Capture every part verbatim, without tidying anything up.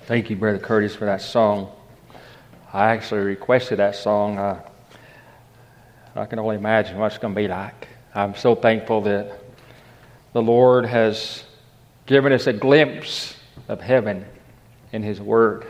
Thank you, Brother Curtis, for that song. I actually requested that song. Uh, I can only imagine what it's going to be like. I'm so thankful that the Lord has given us a glimpse of heaven in His Word.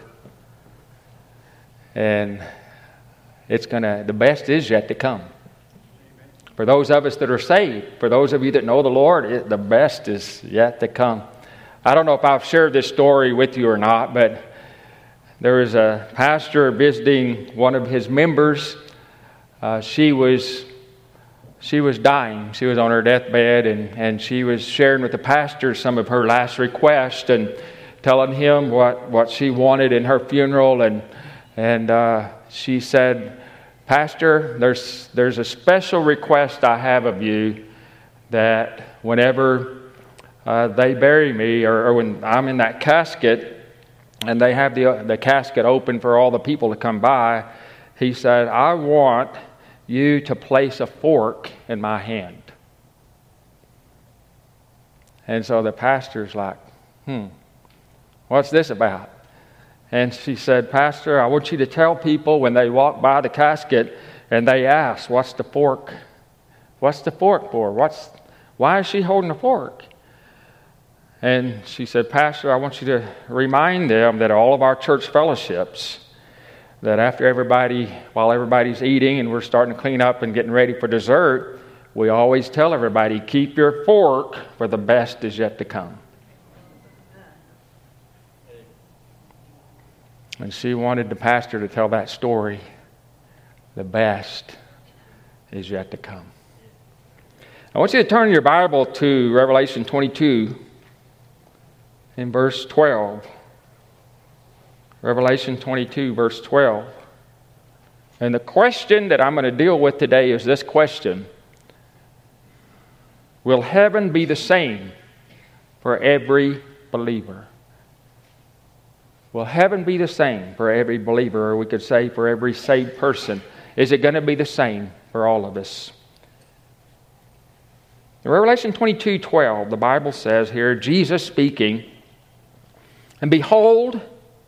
And it's going to, the best is yet to come. For those of us that are saved, for those of you that know the Lord, it, the best is yet to come. I don't know if I've shared this story with you or not, but there was a pastor visiting one of his members. Uh, she was she was dying. She was on her deathbed, and, and she was sharing with the pastor some of her last requests and telling him what, what she wanted in her funeral. And and uh, she said, "Pastor, there's there's a special request I have of you, that whenever uh, they bury me, or, or when I'm in that casket, and they have the the casket open for all the people to come by," he said, "I want you to place a fork in my hand." And so the pastor's like, hmm, what's this about? And she said, "Pastor, I want you to tell people when they walk by the casket and they ask, what's the fork? What's the fork for? What's why is she holding a fork?" And she said, "Pastor, I want you to remind them that all of our church fellowships, that after everybody, while everybody's eating and we're starting to clean up and getting ready for dessert, we always tell everybody, keep your fork, for the best is yet to come." And she wanted the pastor to tell that story. The best is yet to come. I want you to turn your Bible to Revelation twenty-two in verse twelve. Revelation twenty-two, verse twelve. And the question that I'm going to deal with today is this question: will heaven be the same for every believer? Will heaven be the same for every believer, or we could say for every saved person? Is it going to be the same for all of us? In Revelation twenty-two, twelve, the Bible says here, Jesus speaking, "And behold,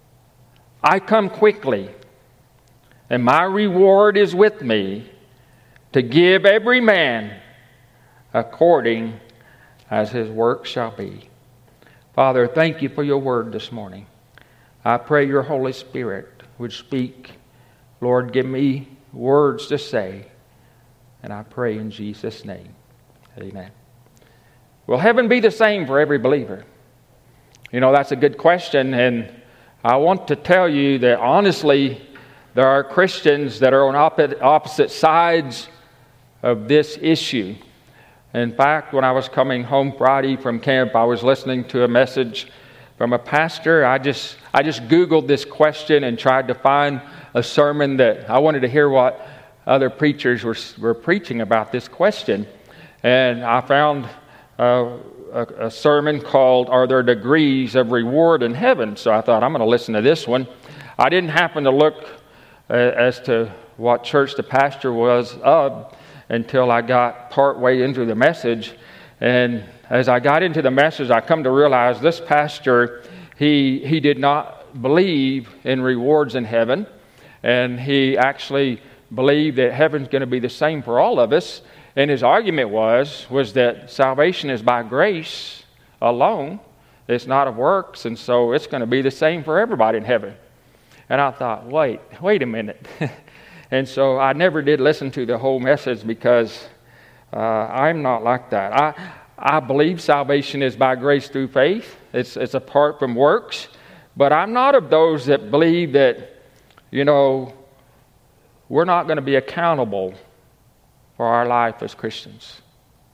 I come quickly, and my reward is with me, to give every man according as his work shall be." Father, thank you for your word this morning. I pray your Holy Spirit would speak. Lord, give me words to say, and I pray in Jesus' name. Amen. Will heaven be the same for every believer? You know, that's a good question, and I want to tell you that honestly, there are Christians that are on opposite sides of this issue. In fact, when I was coming home Friday from camp, I was listening to a message from a pastor. I just I just Googled this question and tried to find a sermon that I wanted to hear what other preachers were, were preaching about this question. And I found uh, a, a sermon called "Are There Degrees of Reward in Heaven?" So I thought, I'm going to listen to this one. I didn't happen to look uh, as to what church the pastor was of until I got partway into the message. And as I got into the message, I come to realize this pastor, he he did not believe in rewards in heaven. And he actually believed that heaven's going to be the same for all of us. And his argument was, was that salvation is by grace alone. It's not of works, and so it's going to be the same for everybody in heaven. And I thought, wait, wait a minute. And so I never did listen to the whole message because uh, I'm not like that. I I believe salvation is by grace through faith. It's it's apart from works. But I'm not of those that believe that, you know, we're not going to be accountable for our life as Christians.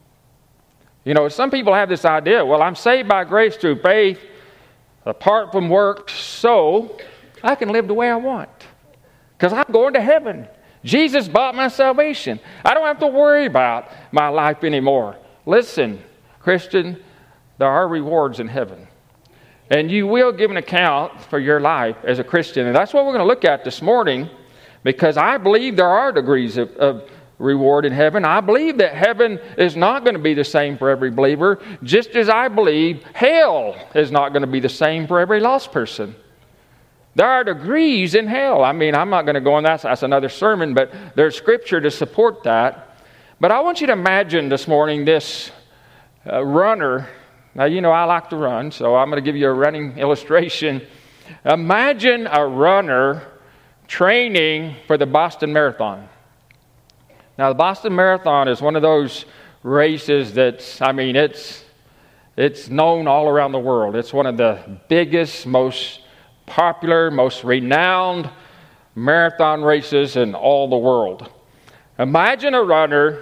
You know, some people have this idea, well, I'm saved by grace through faith, apart from works, so I can live the way I want, because I'm going to heaven. Jesus bought my salvation. I don't have to worry about my life anymore. Listen, Christian, there are rewards in heaven. And you will give an account for your life as a Christian. And that's what we're going to look at this morning, because I believe there are degrees of, of reward in heaven. I believe that heaven is not going to be the same for every believer, just as I believe hell is not going to be the same for every lost person. There are degrees in hell. I mean, I'm not going to go on that. That's another sermon, but there's scripture to support that. But I want you to imagine this morning this uh, runner. Now, you know I like to run, so I'm going to give you a running illustration. Imagine a runner training for the Boston Marathon. Now, the Boston Marathon is one of those races that's, I mean, it's it's known all around the world. It's one of the biggest, most popular, most renowned marathon races in all the world. Imagine a runner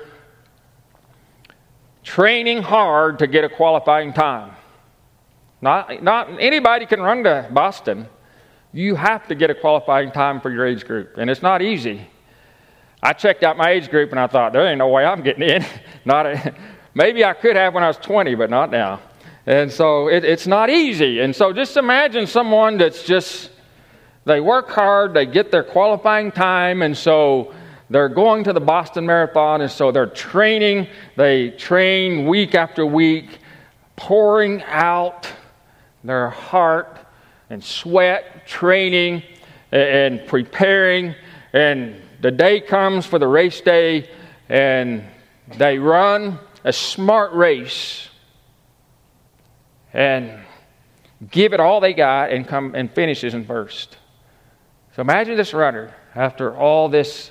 training hard to get a qualifying time. Not, not anybody can run to Boston. You have to get a qualifying time for your age group, and it's not easy. I checked out my age group, and I thought, there ain't no way I'm getting in. Not a, maybe I could have when I was twenty, but not now. And so it, it's not easy. And so just imagine someone that's just, they work hard, they get their qualifying time, and so they're going to the Boston Marathon, and so they're training. They train week after week, pouring out their heart and sweat, training and preparing. And the day comes for the race day, and they run a smart race and give it all they got and come and finishes in first. So imagine this runner, after all this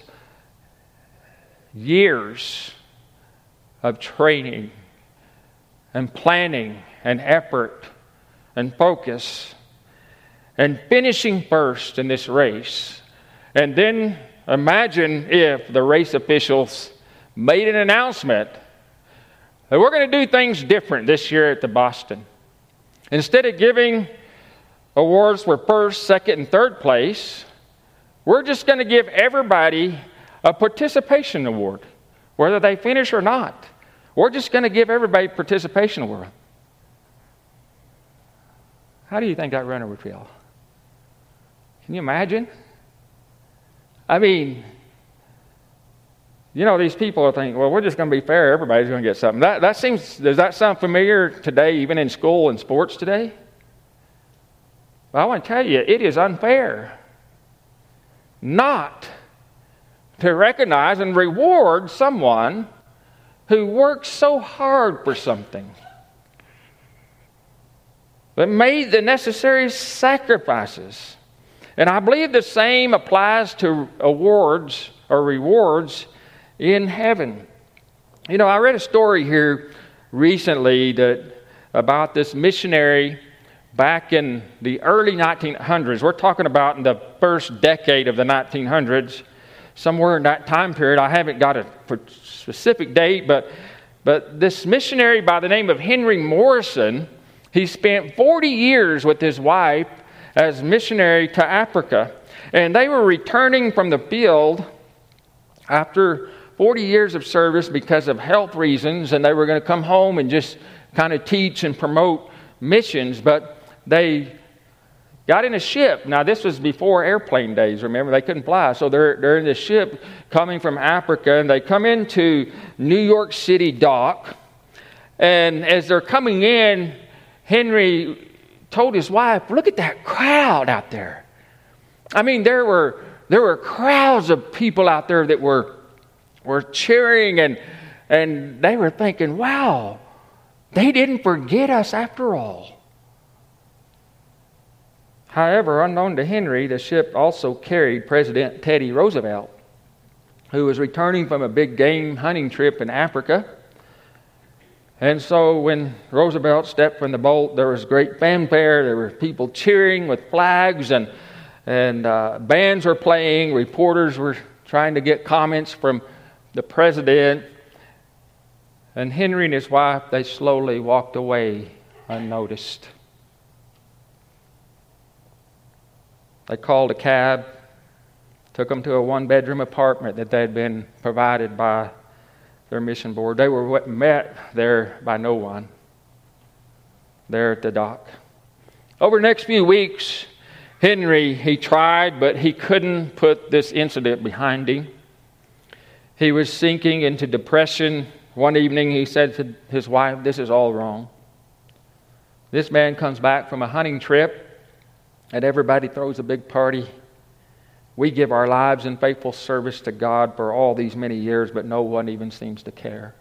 years of training and planning and effort and focus, and finishing first in this race. And then imagine if the race officials made an announcement that we're going to do things different this year at the Boston. Instead of giving awards for first, second, and third place, we're just going to give everybody a participation award, whether they finish or not. We're just going to give everybody a participation award. How do you think that runner would feel? Can you imagine? I mean, you know, these people are thinking, well, we're just going to be fair. Everybody's going to get something. That, that seems, does that sound familiar today, even in school and sports today? Well, I want to tell you, it is unfair not to recognize and reward someone who works so hard for something, but made the necessary sacrifices. And I believe the same applies to awards or rewards in heaven. You know, I read a story here recently that about this missionary back in the early nineteen hundreds. We're talking about in the first decade of the nineteen hundreds, somewhere in that time period. I haven't got a specific date, but but this missionary by the name of Henry Morrison, he spent forty years with his wife as missionary to Africa. And they were returning from the field after forty years of service because of health reasons, and they were going to come home and just kind of teach and promote missions. But they got in a ship. Now, this was before airplane days, remember? They couldn't fly. So they're, they're in the ship coming from Africa, and they come into New York City dock. And as they're coming in, Henry told his wife, look at that crowd out there. I mean, there were there were crowds of people out there that were were cheering, and and they were thinking, wow, they didn't forget us after all. However, unknown to Henry, the ship also carried President Teddy Roosevelt, who was returning from a big game hunting trip in Africa. And so when Roosevelt stepped from the boat, there was great fanfare. There were people cheering with flags, and and uh, bands were playing. Reporters were trying to get comments from the president. And Henry and his wife, they slowly walked away unnoticed. They called a cab, took them to a one-bedroom apartment that they had been provided by their mission board. They were met there by no one there at the dock. Over the next few weeks, Henry, he tried, but he couldn't put this incident behind him. He was sinking into depression. One evening, he said to his wife, this is all wrong. This man comes back from a hunting trip, and everybody throws a big party. We give our lives in faithful service to God for all these many years, but no one even seems to care.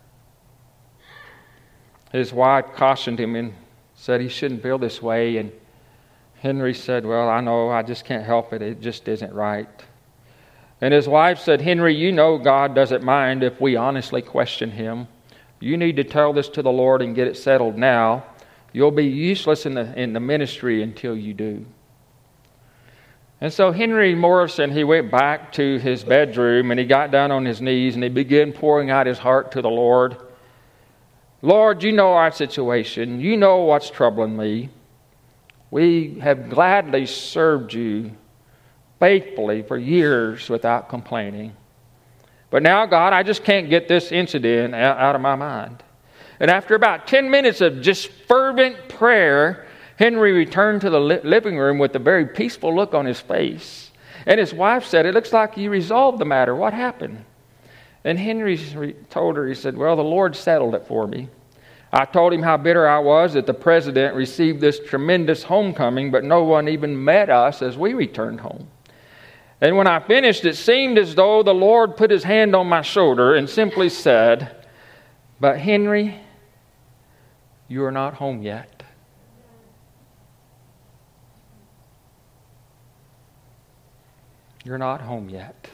His wife cautioned him and said he shouldn't feel this way, and Henry said, well, I know, I just can't help it. It just isn't right. And his wife said, Henry, you know God doesn't mind if we honestly question Him. You need to tell this to the Lord and get it settled now. You'll be useless in the, in the ministry until you do. And so Henry Morrison, he went back to his bedroom and he got down on his knees and he began pouring out his heart to the Lord. Lord, you know our situation. You know what's troubling me. We have gladly served you faithfully for years without complaining. But now, God, I just can't get this incident out of my mind. And after about ten minutes of just fervent prayer, Henry returned to the living room with a very peaceful look on his face. And his wife said, it looks like you resolved the matter. What happened? And Henry told her, he said, well, the Lord settled it for me. I told him how bitter I was that the president received this tremendous homecoming, but no one even met us as we returned home. And when I finished, it seemed as though the Lord put His hand on my shoulder and simply said, but Henry, you are not home yet. You're not home yet.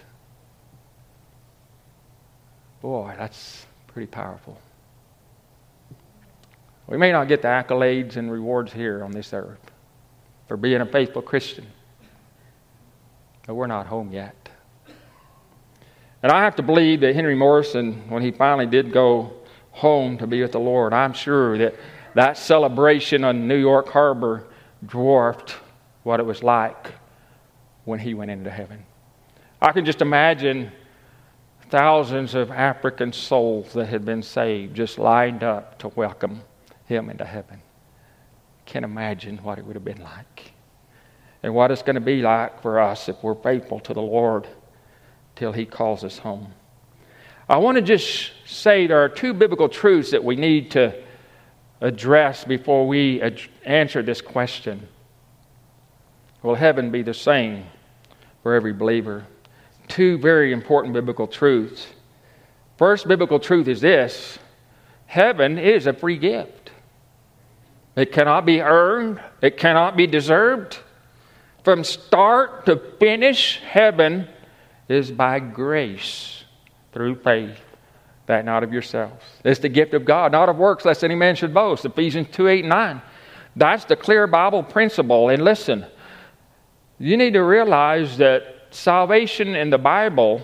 Boy, that's pretty powerful. We may not get the accolades and rewards here on this earth for being a faithful Christian, but we're not home yet. And I have to believe that Henry Morrison, when he finally did go home to be with the Lord, I'm sure that that celebration on New York Harbor dwarfed what it was like when he went into heaven. I can just imagine thousands of African souls that had been saved just lined up to welcome him into heaven. Can't imagine what it would have been like. And what it's going to be like for us if we're faithful to the Lord till He calls us home. I want to just say there are two biblical truths that we need to address before we ad- answer this question. Will heaven be the same for every believer? Two very important biblical truths. First biblical truth is this: heaven is a free gift. It cannot be earned. It cannot be deserved. From start to finish, heaven is by grace through faith, that not of yourselves. It's the gift of God, not of works, lest any man should boast. Ephesians two, eight, and nine. That's the clear Bible principle. And listen, you need to realize that salvation in the Bible,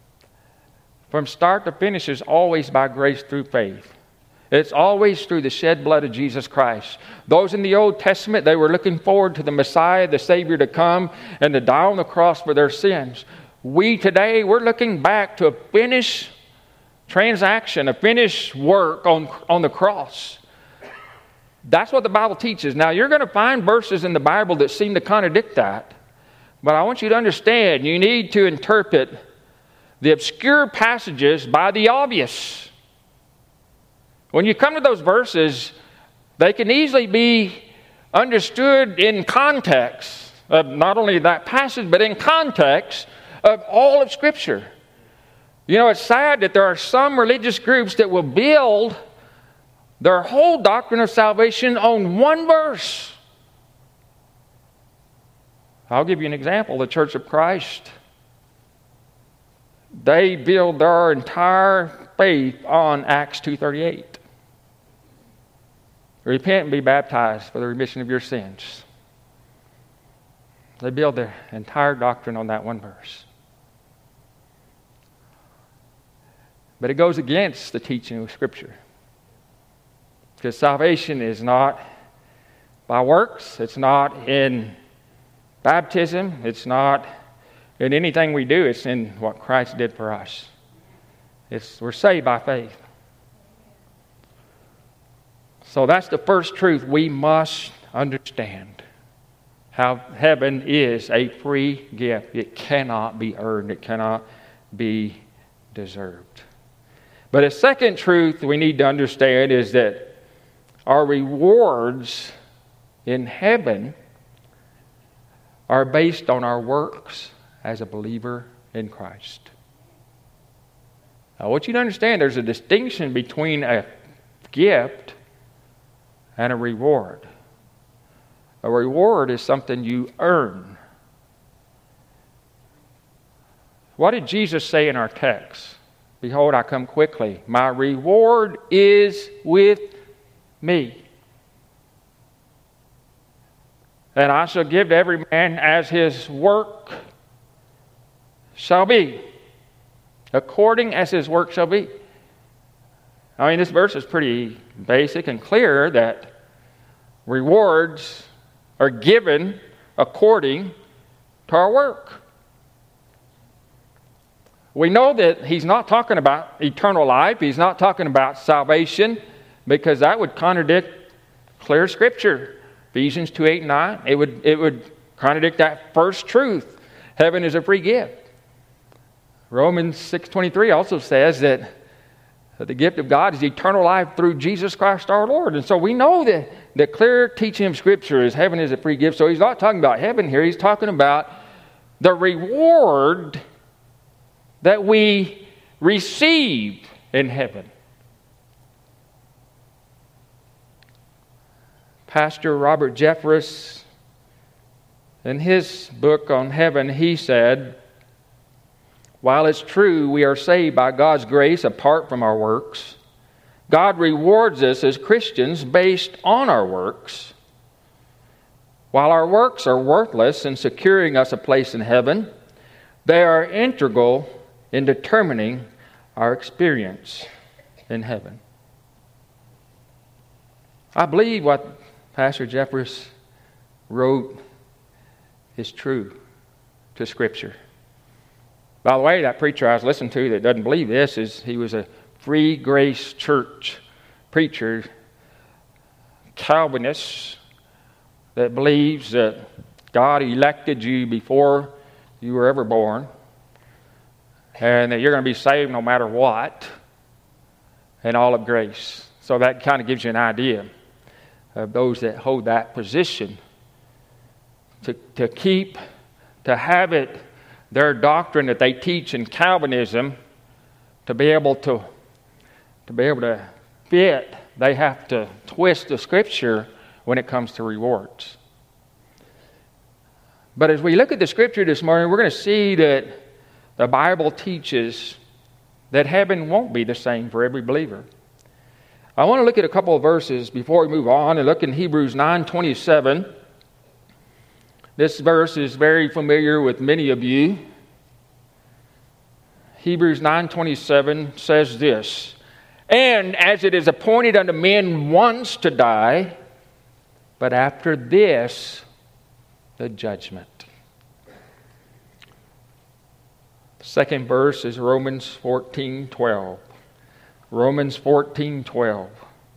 from start to finish, is always by grace through faith. It's always through the shed blood of Jesus Christ. Those in the Old Testament, they were looking forward to the Messiah, the Savior, to come and to die on the cross for their sins. We today, we're looking back to a finished transaction, a finished work on, on the cross. That's what the Bible teaches. Now, you're going to find verses in the Bible that seem to contradict that. But I want you to understand, you need to interpret the obscure passages by the obvious. When you come to those verses, they can easily be understood in context of not only that passage, but in context of all of Scripture. You know, it's sad that there are some religious groups that will build their whole doctrine of salvation on one verse. I'll give you an example. The Church of Christ, they build their entire faith on Acts two thirty-eight. Repent and be baptized for the remission of your sins. They build their entire doctrine on that one verse. But it goes against the teaching of Scripture. Because salvation is not by works. It's not in baptism. It's not in anything we do. It's in what Christ did for us. It's, we're saved by faith. So that's the first truth we must understand. How heaven is a free gift. It cannot be earned. It cannot be deserved. But a second truth we need to understand is that our rewards in heaven are based on our works as a believer in Christ. Now, I want you to understand there's a distinction between a gift and a reward. A reward is something you earn. What did Jesus say in our text? Behold, I come quickly. My reward is with me. And I shall give to every man as his work shall be. According as his work shall be. I mean, this verse is pretty basic and clear that rewards are given according to our work. We know that he's not talking about eternal life. He's not talking about salvation, because that would contradict clear Scripture. Ephesians two, eight, and nine. It would, it would contradict that first truth. Heaven is a free gift. Romans six twenty-three also says that the gift of God is eternal life through Jesus Christ our Lord. And so we know that the clear teaching of Scripture is heaven is a free gift. So he's not talking about heaven here. He's talking about the reward that we receive in heaven. Pastor Robert Jeffress, in his book on heaven, he said, while it's true we are saved by God's grace apart from our works, God rewards us as Christians based on our works. While our works are worthless in securing us a place in heaven, they are integral in determining our experience in heaven. I believe what Pastor Jeffress wrote is true to Scripture. By the way, that preacher I was listening to that doesn't believe this, is he was a Free Grace Church preacher, Calvinist, that believes that God elected you before you were ever born, and that you're going to be saved no matter what, and all of grace. So that kind of gives you an idea of those that hold that position. To, to keep, to have it, their doctrine that they teach in Calvinism, to be able to, to be able to fit, they have to twist the Scripture when it comes to rewards. But as we look at the Scripture this morning, we're going to see that the Bible teaches that heaven won't be the same for every believer. I want to look at a couple of verses before we move on and look in Hebrews nine twenty-seven. This verse is very familiar with many of you. Hebrews nine twenty-seven says this, and as it is appointed unto men once to die, but after this, the judgment. The second verse is Romans fourteen twelve. Romans fourteen twelve.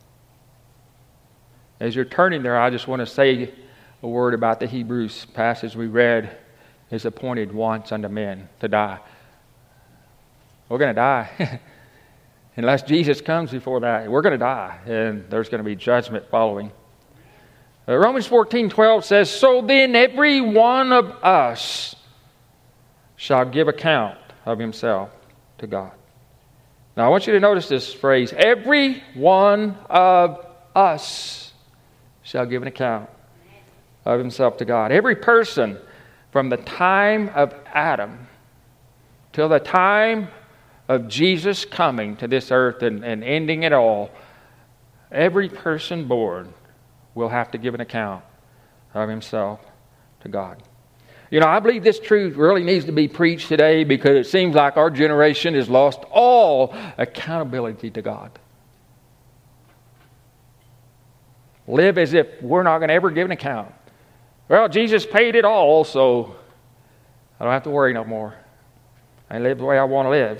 As you're turning there, I just want to say a word about the Hebrews passage we read. Is appointed once unto men to die. We're going to die. Unless Jesus comes before that, we're going to die, and there's going to be judgment following. Uh, Romans fourteen twelve says, so then every one of us shall give account of himself to God. Now I want you to notice this phrase, every one of us shall give an account of himself to God. Every person from the time of Adam till the time of Jesus coming to this earth and, and ending it all, every person born will have to give an account of himself to God. You know, I believe this truth really needs to be preached today because it seems like our generation has lost all accountability to God. Live as if we're not going to ever give an account. Well, Jesus paid it all, so I don't have to worry no more. I live the way I want to live.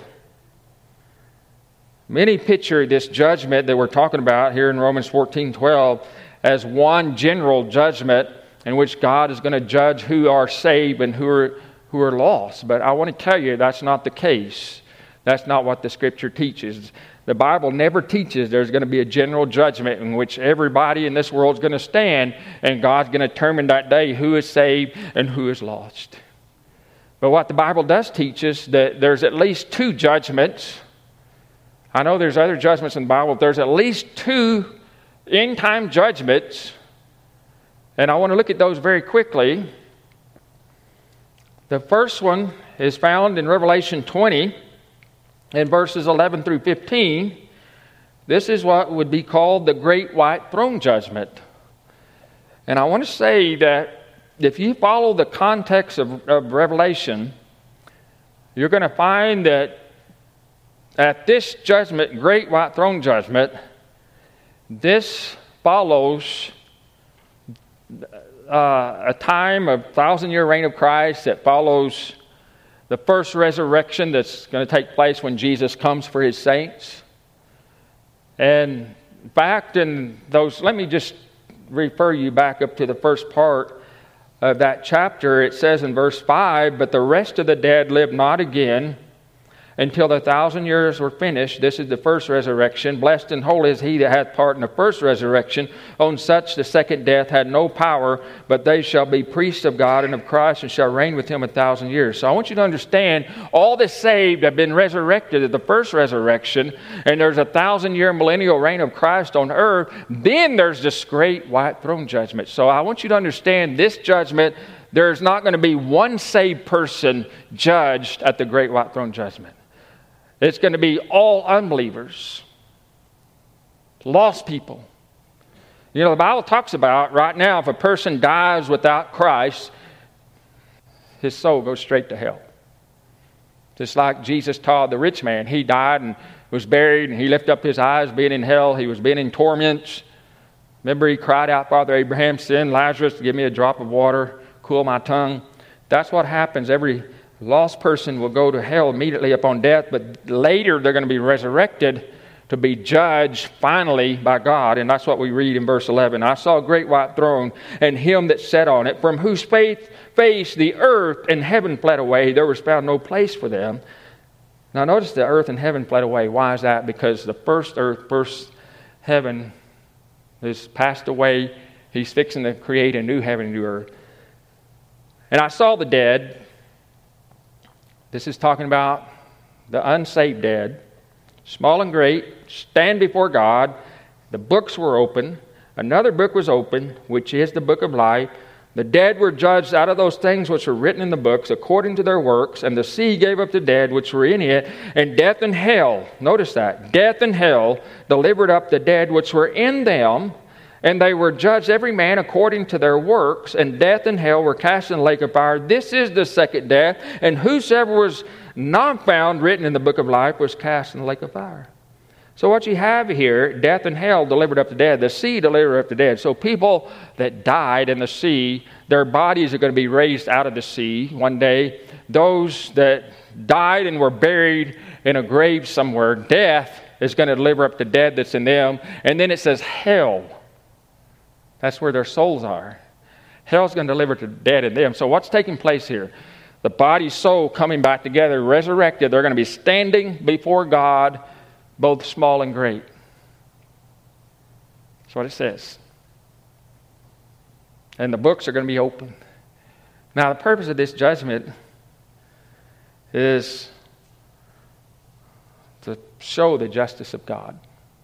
Many picture this judgment that we're talking about here in Romans fourteen twelve as one general judgment in which God is going to judge who are saved and who are, who are lost. But I want to tell you that's not the case. That's not what the Scripture teaches. The Bible never teaches there's going to be a general judgment in which everybody in this world is going to stand and God's going to determine that day who is saved and who is lost. But what the Bible does teach us that there's at least two judgments. I know there's other judgments in the Bible, but there's at least two end-time judgments. And I want to look at those very quickly. The first one is found in Revelation twenty, in verses eleven through fifteen. This is what would be called the Great White Throne Judgment. And I want to say that if you follow the context of, of Revelation, you're going to find that at this judgment, Great White Throne Judgment, this follows uh, a time of thousand-year reign of Christ that follows the first resurrection that's going to take place when Jesus comes for his saints. And in fact, in those, let me just refer you back up to the first part of that chapter. It says in verse five, "But the rest of the dead lived not again until the thousand years were finished. This is the first resurrection. Blessed and holy is he that hath part in the first resurrection. On such the second death had no power, but they shall be priests of God and of Christ, and shall reign with him a thousand years." So I want you to understand, all the saved have been resurrected at the first resurrection, and there's a thousand-year millennial reign of Christ on earth. Then there's this great white throne judgment. So I want you to understand this judgment, there's not going to be one saved person judged at the great white throne judgment. It's going to be all unbelievers, lost people. You know, the Bible talks about right now, if a person dies without Christ, his soul goes straight to hell. Just like Jesus taught the rich man. He died and was buried, and he lifted up his eyes, being in hell. He was being in torments. Remember, he cried out, "Father Abraham, send Lazarus to give me a drop of water, cool my tongue." That's what happens. Every lost person will go to hell immediately upon death, but later they're going to be resurrected to be judged finally by God. And that's what we read in verse eleven. "I saw a great white throne, and him that sat on it, from whose face the earth and heaven fled away. There was found no place for them." Now notice the earth and heaven fled away. Why is that? Because the first earth, first heaven has passed away. He's fixing to create a new heaven and new earth. "And I saw the dead." This is talking about the unsaved dead, small and great, stand before God. The books were open. Another book was open, which is the book of life. The dead were judged out of those things which were written in the books according to their works, and the sea gave up the dead which were in it, and death and hell, notice that, death and hell delivered up the dead which were in them, and they were judged every man according to their works, and death and hell were cast in the lake of fire. This is the second death, and whosoever was not found written in the book of life was cast in the lake of fire. So what you have here, death and hell delivered up the dead, the sea delivered up the dead. So people that died in the sea, their bodies are going to be raised out of the sea one day. Those that died and were buried in a grave somewhere, death is going to deliver up the dead that's in them. And then it says hell. That's where their souls are. Hell's going to deliver to the dead in them. So what's taking place here? The body, soul coming back together, resurrected. They're going to be standing before God, both small and great. That's what it says. And the books are going to be open. Now, the purpose of this judgment is to show the justice of God.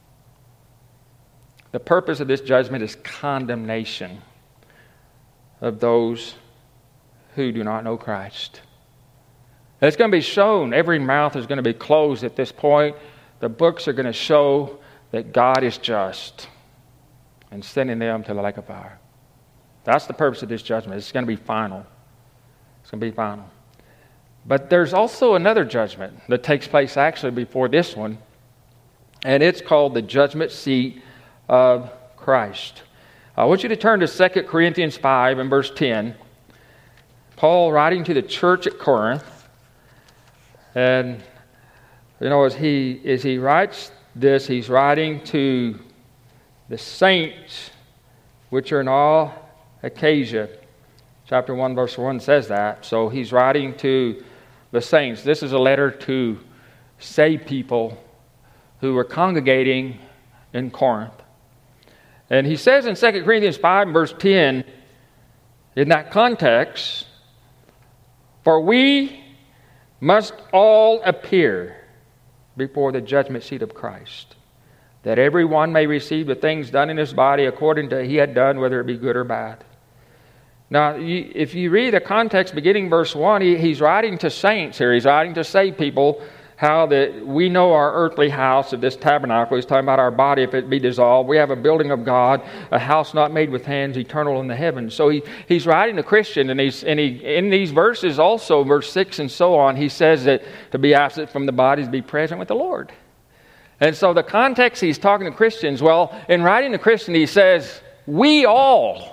The purpose of this judgment is condemnation of those who do not know Christ. It's going to be shown. Every mouth is going to be closed at this point. The books are going to show that God is just and sending them to the lake of fire. That's the purpose of this judgment. It's going to be final. It's going to be final. But there's also another judgment that takes place actually before this one, and it's called the judgment seat of Christ. I want you to turn to Second Corinthians five and verse ten. Paul writing to the church at Corinth, and you know, as he as he writes this, he's writing to the saints which are in all Achaia. Chapter one, verse one says that. So he's writing to the saints. This is a letter to saved people who were congregating in Corinth. And he says in Second Corinthians five, verse ten, in that context, "For we must all appear before the judgment seat of Christ, that everyone may receive the things done in his body according to he had done, whether it be good or bad." Now, you, if you read the context beginning verse one, he, he's writing to saints here. He's writing to saved people how that we know our earthly house of this tabernacle. He's talking about our body if it be dissolved. We have a building of God, a house not made with hands, eternal in the heavens. So he, he's writing to Christian, and, he's, and he, in these verses also, verse six and so on, he says that to be absent from the body is to be present with the Lord. And so the context he's talking to Christians, well, in writing to Christian, he says, we all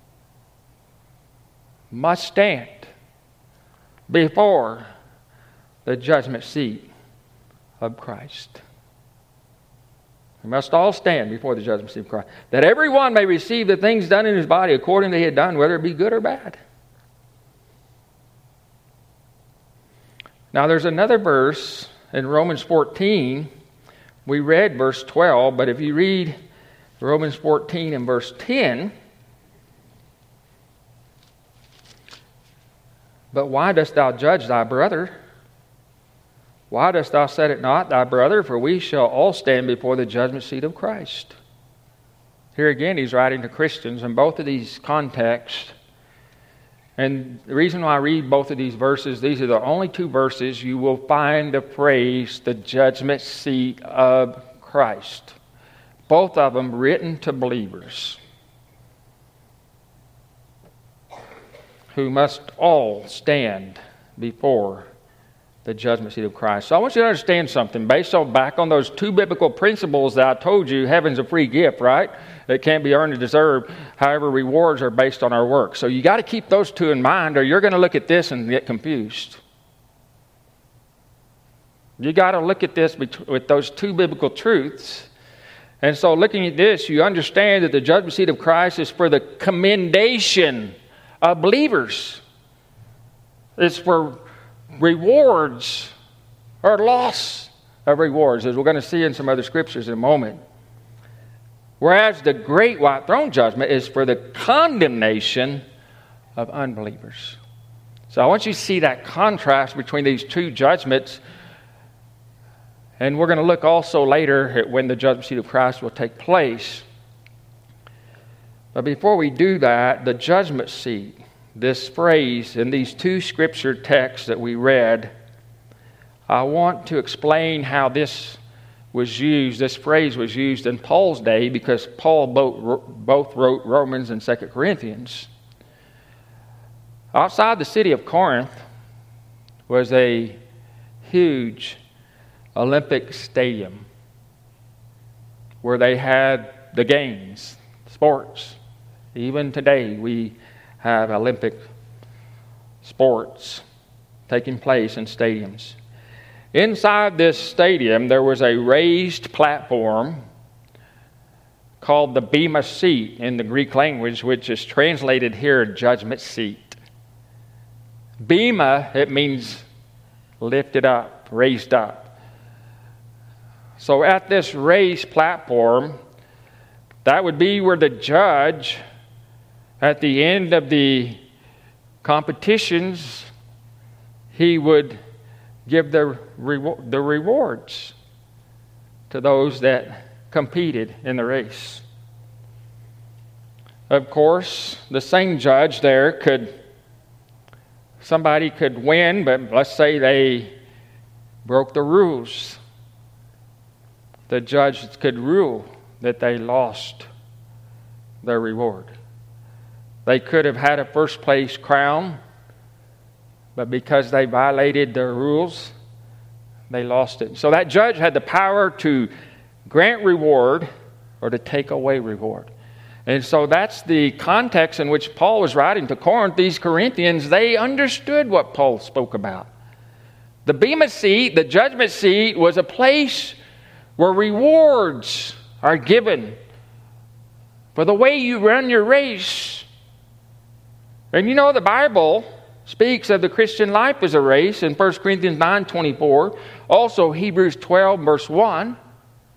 must stand before the judgment seat of Christ. We must all stand before the judgment seat of Christ, that everyone may receive the things done in his body according to he had done, whether it be good or bad. Now there's another verse in Romans fourteen. We read verse twelve, but if you read Romans fourteen and verse ten, "But why dost thou judge thy brother? Why dost thou set it not thy brother? For we shall all stand before the judgment seat of Christ." Here again, he's writing to Christians in both of these contexts. And the reason why I read both of these verses, these are the only two verses you will find the phrase, the judgment seat of Christ. Both of them written to believers who must all stand before the judgment seat of Christ. So I want you to understand something based on back on those two biblical principles that I told you. Heaven's a free gift, right? It can't be earned or deserved. However, rewards are based on our work. So you got to keep those two in mind, or you're going to look at this and get confused. You got to look at this with those two biblical truths. And so looking at this, you understand that the judgment seat of Christ is for the commendation of believers. It's for rewards or loss of rewards, as we're going to see in some other scriptures in a moment. Whereas the great white throne judgment is for the condemnation of unbelievers. So I want you to see that contrast between these two judgments. And we're going to look also later at when the judgment seat of Christ will take place. But before we do that, the judgment seat, this phrase in these two scripture texts that we read, I want to explain how this was used. This phrase was used in Paul's day because Paul both wrote Romans and Second Corinthians. Outside the city of Corinth was a huge Olympic stadium where they had the games, sports. Even today we have Olympic sports taking place in stadiums. Inside this stadium, there was a raised platform called the Bema seat in the Greek language, which is translated here judgment seat. Bema, it means lifted up, raised up. So at this raised platform, that would be where the judge, at the end of the competitions, he would give the, reward, the rewards to those that competed in the race. Of course, the same judge there could, somebody could win, but let's say they broke the rules. The judge could rule that they lost their reward. They could have had a first place crown, but because they violated their rules, they lost it. So that judge had the power to grant reward or to take away reward. And so that's the context in which Paul was writing to Corinth. These Corinthians, they understood what Paul spoke about. The Bema seat, the judgment seat, was a place where rewards are given for the way you run your race. And you know, the Bible speaks of the Christian life as a race in First Corinthians nine twenty-four. Also Hebrews twelve verse one.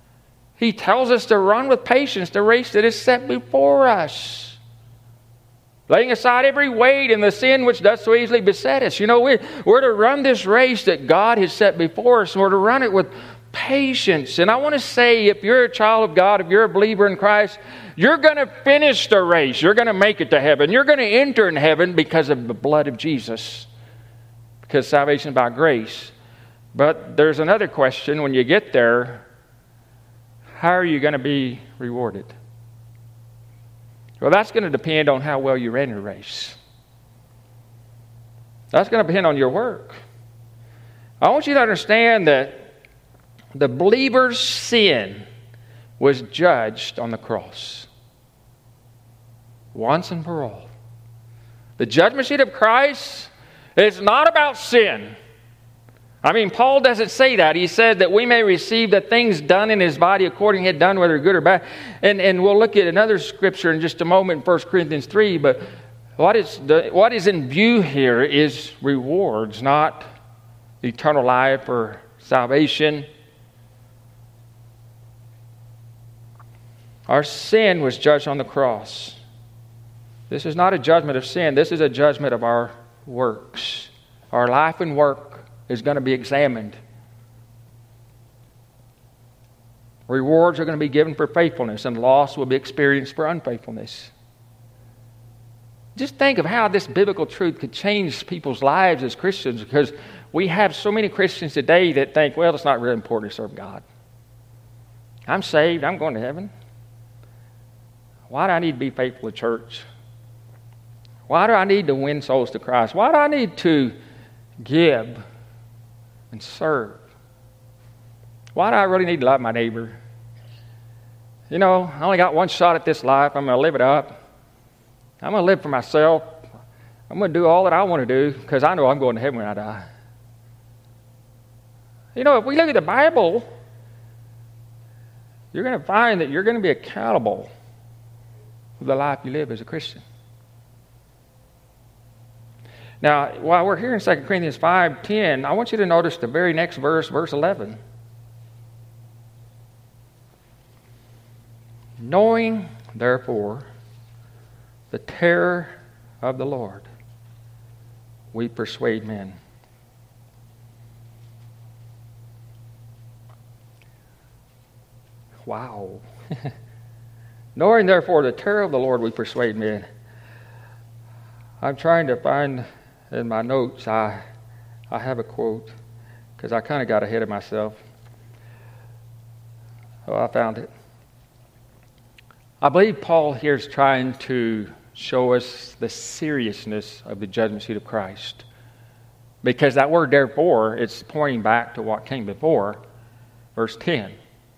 He tells us to run with patience the race that is set before us, laying aside every weight and the sin which does so easily beset us. You know, we're, we're to run this race that God has set before us, and we're to run it with patience. And I want to say, if you're a child of God, if you're a believer in Christ, you're going to finish the race. You're going to make it to heaven. You're going to enter in heaven because of the blood of Jesus, because salvation is by grace. But there's another question when you get there. How are you going to be rewarded? Well, that's going to depend on how well you ran your race. That's going to depend on your work. I want you to understand that the believer's sin was judged on the cross, once and for all. The judgment seat of Christ is not about sin. I mean, Paul doesn't say that. He said that we may receive the things done in his body according to he had done, whether good or bad. And, and we'll look at another scripture in just a moment in First Corinthians three. But what is, the, what is in view here is rewards, not eternal life or salvation. Our sin was judged on the cross. This is not a judgment of sin. This is a judgment of our works. Our life and work is going to be examined. Rewards are going to be given for faithfulness, and loss will be experienced for unfaithfulness. Just think of how this biblical truth could change people's lives as Christians, because we have so many Christians today that think, well, it's not really important to serve God. I'm saved. I'm going to heaven. Why do I need to be faithful to church? Why do I need to win souls to Christ? Why do I need to give and serve? Why do I really need to love my neighbor? You know, I only got one shot at this life. I'm going to live it up. I'm going to live for myself. I'm going to do all that I want to do because I know I'm going to heaven when I die. You know, if we look at the Bible, you're going to find that you're going to be accountable for the life you live as a Christian. Now, while we're here in Second Corinthians five ten, I want you to notice the very next verse, verse eleven. Knowing, therefore, the terror of the Lord, we persuade men. Wow. Knowing, therefore, the terror of the Lord, we persuade men. I'm trying to find in my notes, I, I have a quote, because I kind of got ahead of myself. Oh, I found it. I believe Paul here is trying to show us the seriousness of the judgment seat of Christ. Because that word, therefore, it's pointing back to what came before, verse ten.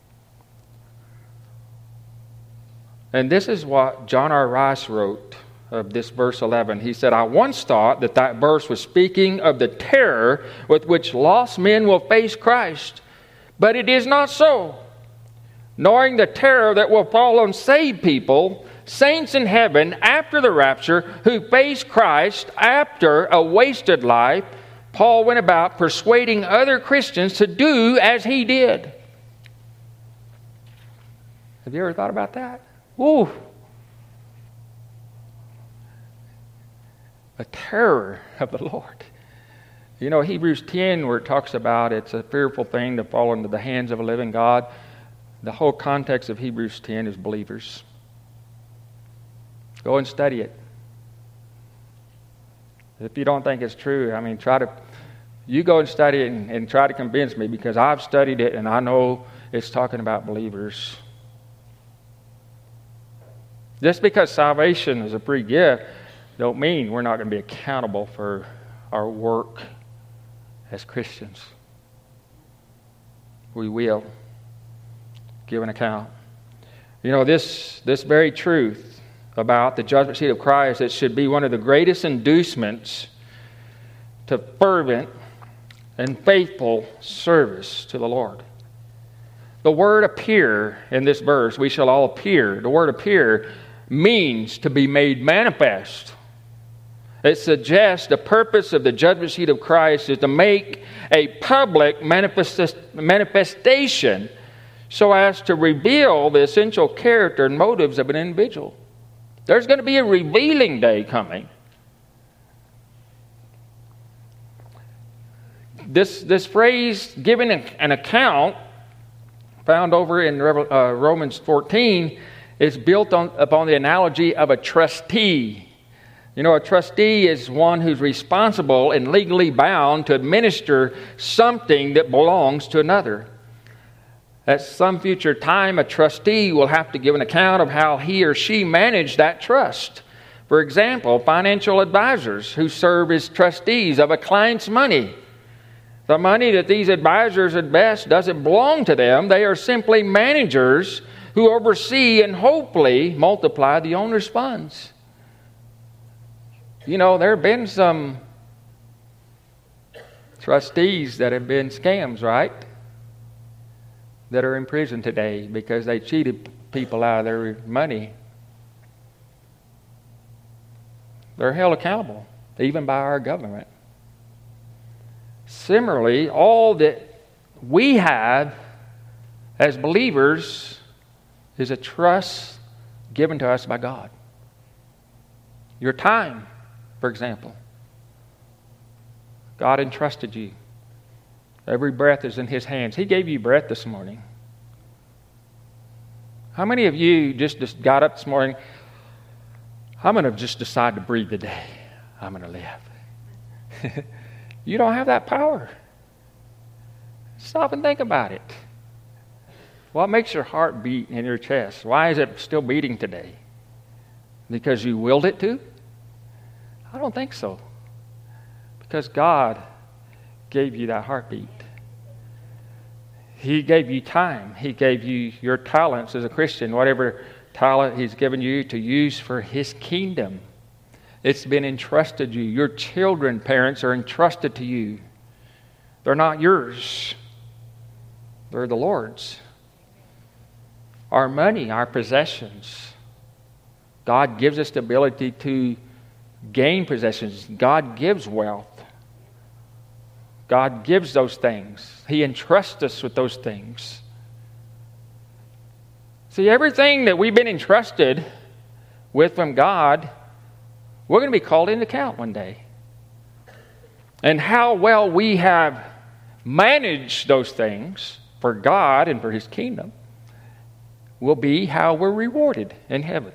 And this is what John R. Rice wrote of this verse eleven. He said, I once thought that that verse was speaking of the terror with which lost men will face Christ. But it is not so. Knowing the terror that will fall on saved people, saints in heaven after the rapture, who face Christ after a wasted life, Paul went about persuading other Christians to do as he did. Have you ever thought about that? Ooh. A terror of the Lord. You know, Hebrews ten, where it talks about it's a fearful thing to fall into the hands of a living God. The whole context of Hebrews ten is believers. Go and study it. If you don't think it's true, I mean, try to, you go and study it and, and try to convince me, because I've studied it and I know it's talking about believers. Just because salvation is a free gift don't mean we're not going to be accountable for our work as Christians. We will give an account. You know, this, this very truth about the judgment seat of Christ, it should be one of the greatest inducements to fervent and faithful service to the Lord. The word appear in this verse, we shall all appear. The word appear means to be made manifest. It suggests the purpose of the judgment seat of Christ is to make a public manifest- manifestation, so as to reveal the essential character and motives of an individual. There's going to be a revealing day coming. This, this phrase, giving an account, found over in uh, Romans fourteen, is built on, upon the analogy of a trustee. You know, a trustee is one who's responsible and legally bound to administer something that belongs to another. At some future time, a trustee will have to give an account of how he or she managed that trust. For example, financial advisors who serve as trustees of a client's money. The money that these advisors invest doesn't belong to them. They are simply managers who oversee and hopefully multiply the owner's funds. You know, there have been some trustees that have been scams, right? That are in prison today because they cheated people out of their money. They're held accountable, even by our government. Similarly, all that we have as believers is a trust given to us by God. Your time, for example. God entrusted you. Every breath is in His hands. He gave you breath this morning. How many of you just, just got up this morning, I'm going to just decide to breathe today. I'm going to live. You don't have that power. Stop and think about it. What makes your heart beat in your chest? Why is it still beating today? Because you willed it to? I don't think so. Because God gave you that heartbeat. He gave you time. He gave you your talents as a Christian, whatever talent He's given you to use for His kingdom. It's been entrusted to you. Your children, parents, are entrusted to you. They're not yours. They're the Lord's. Our money, our possessions. God gives us the ability to gain possessions. God gives wealth. God gives those things. He entrusts us with those things. See, everything that we've been entrusted with from God, we're going to be called into account one day. And how well we have managed those things for God and for His kingdom will be how we're rewarded in heaven.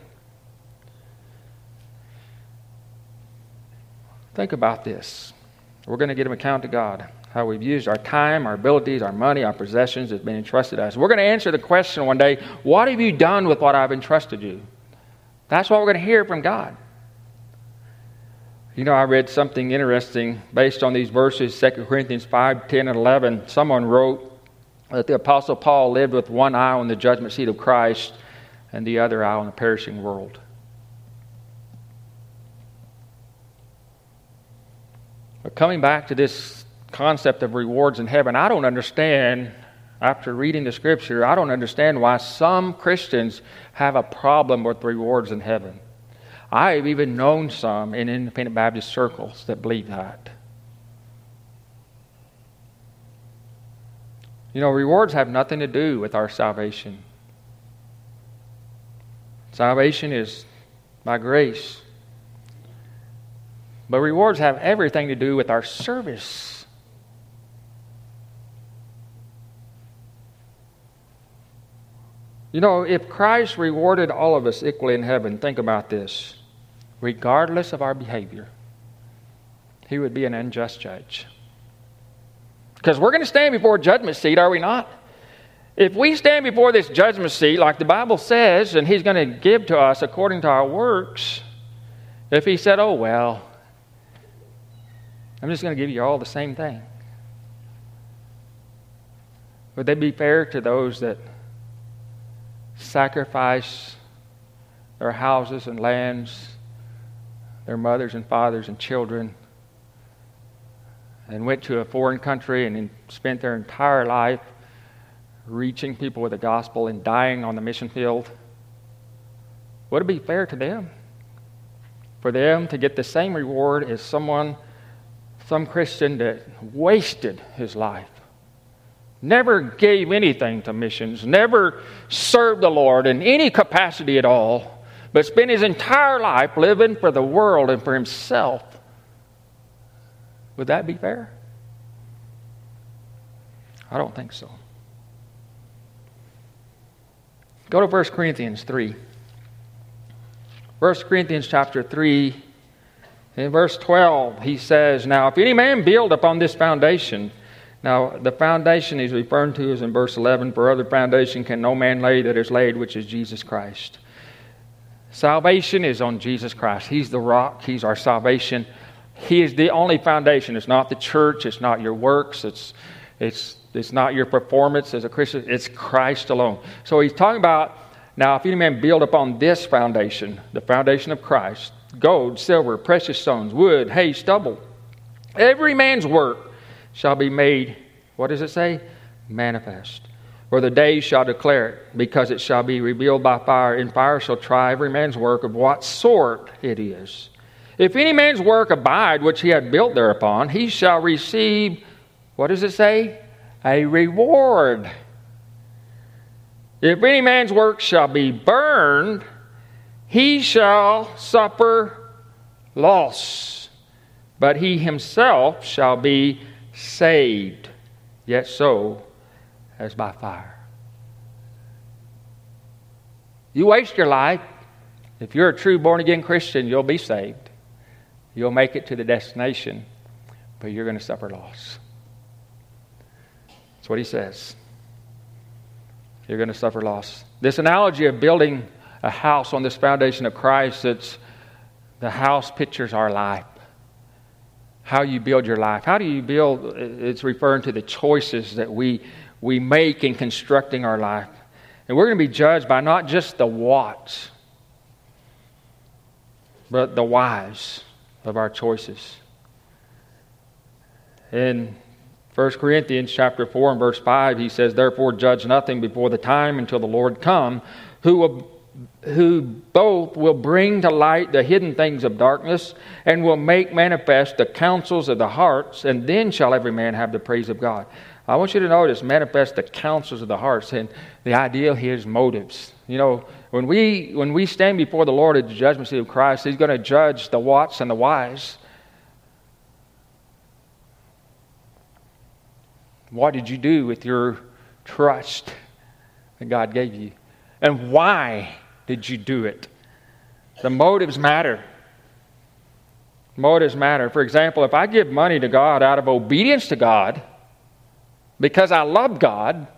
Think about this. We're going to give an account to God. How we've used our time, our abilities, our money, our possessions that's been entrusted to us. We're going to answer the question one day, what have you done with what I've entrusted you? That's what we're going to hear from God. You know, I read something interesting based on these verses, Second Corinthians five, ten, and eleven. Someone wrote that the Apostle Paul lived with one eye on the judgment seat of Christ and the other eye on the perishing world. But coming back to this concept of rewards in heaven, I don't understand, after reading the Scripture, I don't understand why some Christians have a problem with rewards in heaven. I have even known some in independent Baptist circles that believe that. You know, rewards have nothing to do with our salvation. Salvation is by grace. But rewards have everything to do with our service. You know, if Christ rewarded all of us equally in heaven, think about this. Regardless of our behavior, He would be an unjust judge. Because we're going to stand before a judgment seat, are we not? If we stand before this judgment seat, like the Bible says, and He's going to give to us according to our works, if He said, oh, well, I'm just going to give you all the same thing, would that be fair to those that sacrifice their houses and lands, their mothers and fathers and children, and went to a foreign country and spent their entire life reaching people with the gospel and dying on the mission field? Would it be fair to them for them to get the same reward as someone, some Christian that wasted his life never gave anything to missions, never served the Lord in any capacity at all, but spent his entire life living for the world and for himself, would that be fair? I don't think so. Go to First Corinthians three. First Corinthians chapter three, in verse twelve, he says, "Now if any man build upon this foundation," now the foundation he's referring to is in verse eleven, "For other foundation can no man lay that is laid, which is Jesus Christ." Salvation is on Jesus Christ. He's the rock. He's our salvation. He is the only foundation. It's not the church. It's not your works. It's it's it's not your performance as a Christian. It's Christ alone. So he's talking about, now if any man build upon this foundation, the foundation of Christ, gold, silver, precious stones, wood, hay, stubble, every man's work shall be made, what does it say? Manifest. For the day shall declare it, because it shall be revealed by fire, and fire shall try every man's work of what sort it is. If any man's work abide, which he had built thereupon, he shall receive, what does it say? A reward. If any man's work shall be burned, he shall suffer loss, but he himself shall be saved, yet so as by fire. You waste your life. If you're a true born-again Christian, you'll be saved. You'll make it to the destination, but you're going to suffer loss. That's what he says. You're going to suffer loss. This analogy of building a house on this foundation of Christ, it's the house pictures our life. How you build your life. How do you build? It's referring to the choices that we we make in constructing our life. And we're going to be judged by not just the whats, but the whys of our choices. In First Corinthians chapter four and verse five, he says, "Therefore judge nothing before the time until the Lord come, who will, who both will bring to light the hidden things of darkness, and will make manifest the counsels of the hearts, and then shall every man have the praise of God." I want you to notice, manifest the counsels of the hearts, and the idea here is motives. You know, when we when we stand before the Lord at the judgment seat of Christ, He's going to judge the whats and the whys. What did you do with your trust that God gave you? And why did you do it? The motives matter. Motives matter. For example, if I give money to God out of obedience to God, because I love God,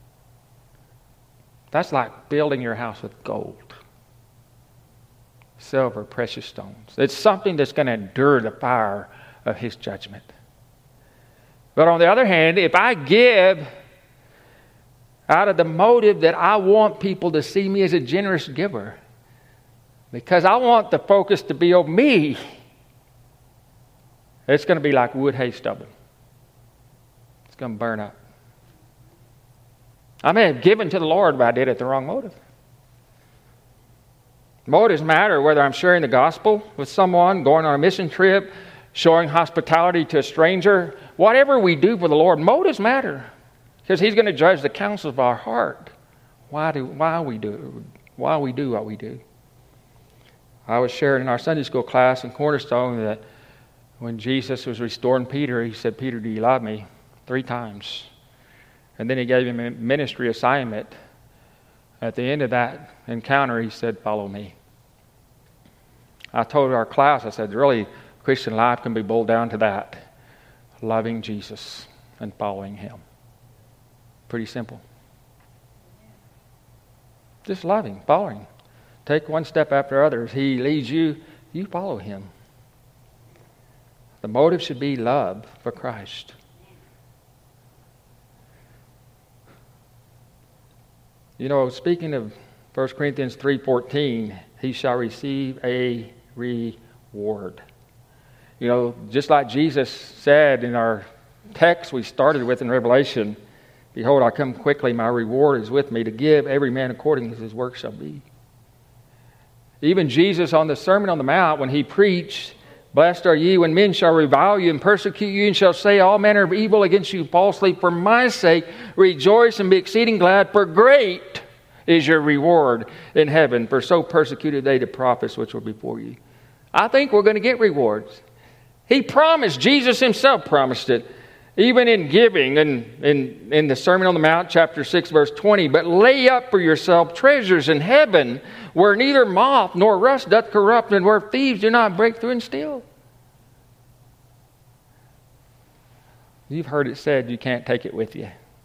that's like building your house with gold, silver, precious stones. It's something that's going to endure the fire of His judgment. But on the other hand, if I give out of the motive that I want people to see me as a generous giver, because I want the focus to be on me, it's going to be like wood, hay, stubble. It's going to burn up. I may have given to the Lord, but I did it the wrong motive. Motives matter, whether I'm sharing the gospel with someone, going on a mission trip, showing hospitality to a stranger. Whatever we do for the Lord, motives matter. Because He's going to judge the counsels of our heart. Why do why we do why we do what we do. I was sharing in our Sunday school class in Cornerstone that when Jesus was restoring Peter, He said, "Peter, do you love me?" Three times. And then He gave him a ministry assignment. At the end of that encounter, He said, "Follow me." I told our class, I said, really, Christian life can be boiled down to that. Loving Jesus and following Him. Pretty simple. Just love Him, follow Him. Take one step after others. He leads you, you follow Him. The motive should be love for Christ. You know, speaking of First Corinthians three fourteen, he shall receive a reward. You know, just like Jesus said in our text we started with in Revelation, "Behold, I come quickly, my reward is with me to give every man according as his work shall be." Even Jesus on the Sermon on the Mount, when He preached, Blessed are ye when men shall revile you and persecute you, and shall say all manner of evil against you falsely for my sake. Rejoice and be exceeding glad, for great is your reward in heaven. For so persecuted they the prophets which were before you. I think we're going to get rewards. He promised, Jesus himself promised it, even in giving, and in, in the Sermon on the Mount, chapter six, verse twenty. But lay up for yourself treasures in heaven, where neither moth nor rust doth corrupt, and where thieves do not break through and steal. You've heard it said you can't take it with you.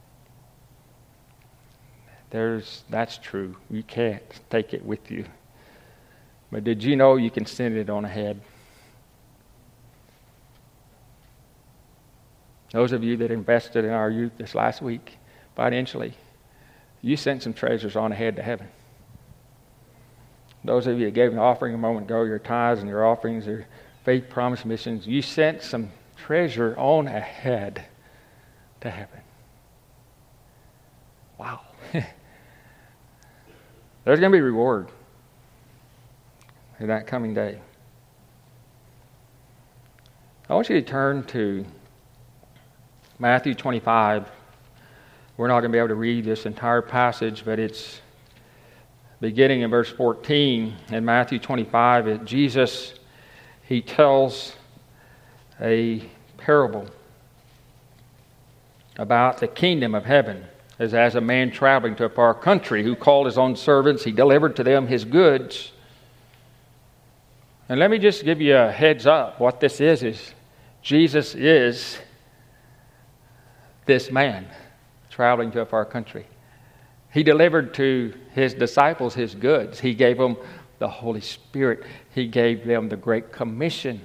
There's, that's true. You can't take it with you. But did you know you can send it on ahead? Those of you that invested in our youth this last week financially, you sent some treasures on ahead to heaven. Those of you that gave an offering a moment ago, your tithes and your offerings, your faith promise missions, you sent some treasure on ahead to heaven. Wow. There's going to be reward in that coming day. I want you to turn to Matthew twenty-five. We're not going to be able to read this entire passage, but it's beginning in verse fourteen. In Matthew twenty-five, it, Jesus, he tells a parable about the kingdom of heaven. As, as a man traveling to a far country who called his own servants, he delivered to them his goods. And let me just give you a heads up. What this is, is Jesus is this man traveling to a far country. He delivered to his disciples his goods. He gave them the Holy Spirit. He gave them the Great Commission.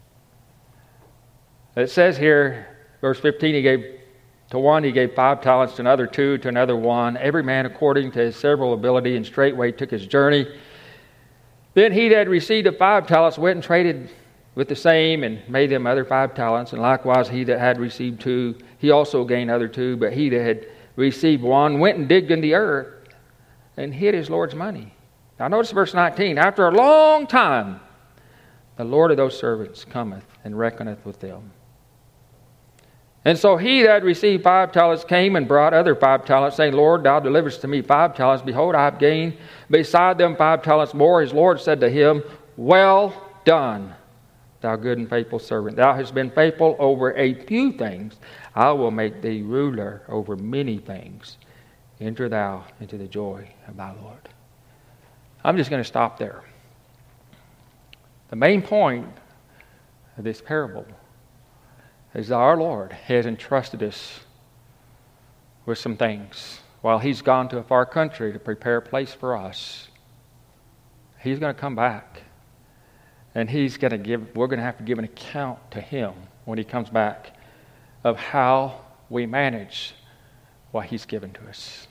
It says here, verse fifteen, he gave to one, he gave five talents, to another two, to another one, every man according to his several ability, and straightway took his journey. Then he that had received the five talents went and traded with the same, and made them other five talents. And likewise he that had received two, he also gained other two. But he that had received one went and digged in the earth, and hid his Lord's money. Now notice verse nineteen. After a long time, the Lord of those servants cometh and reckoneth with them. And so he that had received five talents came and brought other five talents, saying, Lord, thou deliverest to me five talents. Behold, I have gained beside them five talents more. His Lord said to him, Well done, thou good and faithful servant. Thou hast been faithful over a few things. I will make thee ruler over many things. Enter thou into the joy of thy Lord. I'm just going to stop there. The main point of this parable is that our Lord has entrusted us with some things. While He's gone to a far country to prepare a place for us, He's going to come back. And He's going to give, we're going to have to give an account to Him when He comes back of how we manage what He's given to us.